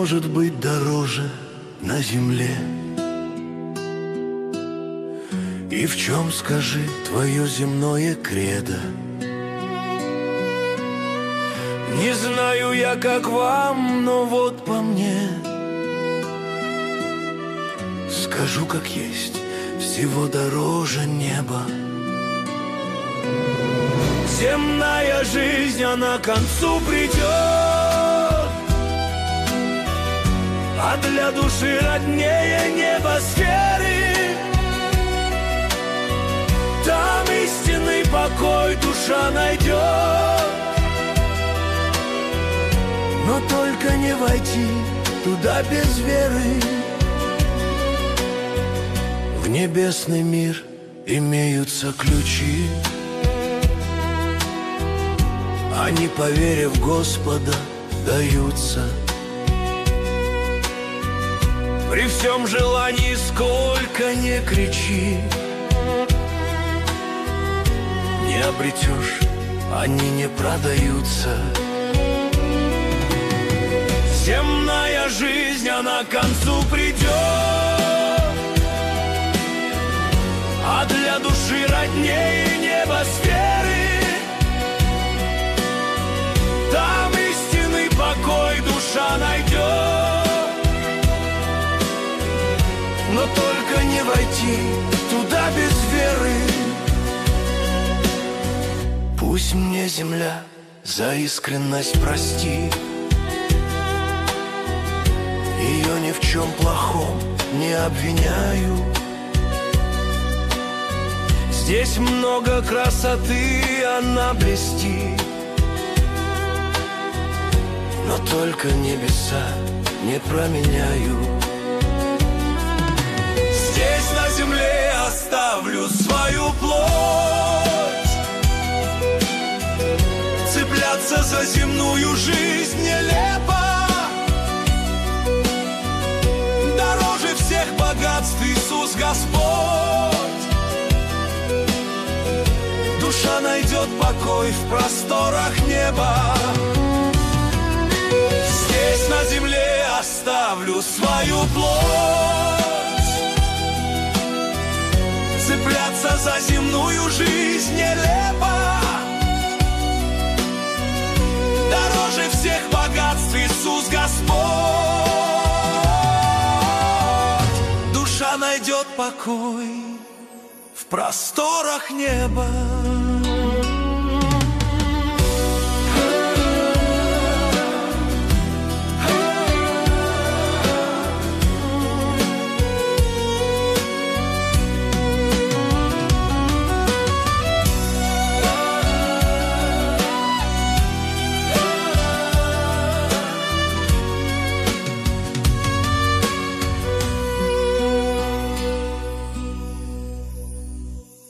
может быть дороже на земле? И в чем, скажи, твое земное кредо? Не знаю я, как вам, но вот по мне скажу, как есть, всего дороже неба. Земная жизнь, она к концу придет, а для души роднее небосферы. Там истинный покой душа найдет. Но только не войти туда без веры. В небесный мир имеются ключи, они, поверив в Господа, даются. При всем желании, сколько не кричи, не обретешь, они не продаются. Земная жизнь, она к концу придет, а для души роднее небосферы. Там истинный покой душа найдет. Но только не войти туда без веры. Пусть мне земля за искренность прости, ее ни в чем плохом не обвиняю. Здесь много красоты, она блестит, но только небеса не променяю. Здесь на земле оставлю свою плоть, цепляться за земную жизнь нелепо. Дороже всех богатств Иисус Господь. Душа найдет покой в просторах неба. Здесь на земле оставлю свою плоть, цепляться за земную жизнь нелепо. Дороже всех богатств Иисус Господь. Душа найдет покой в просторах неба.